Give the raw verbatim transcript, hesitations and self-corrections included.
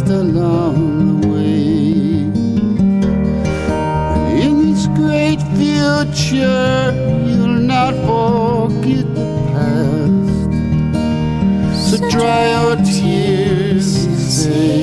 lost along the way. In this great future, you'll not forget the past. So dry your tears and say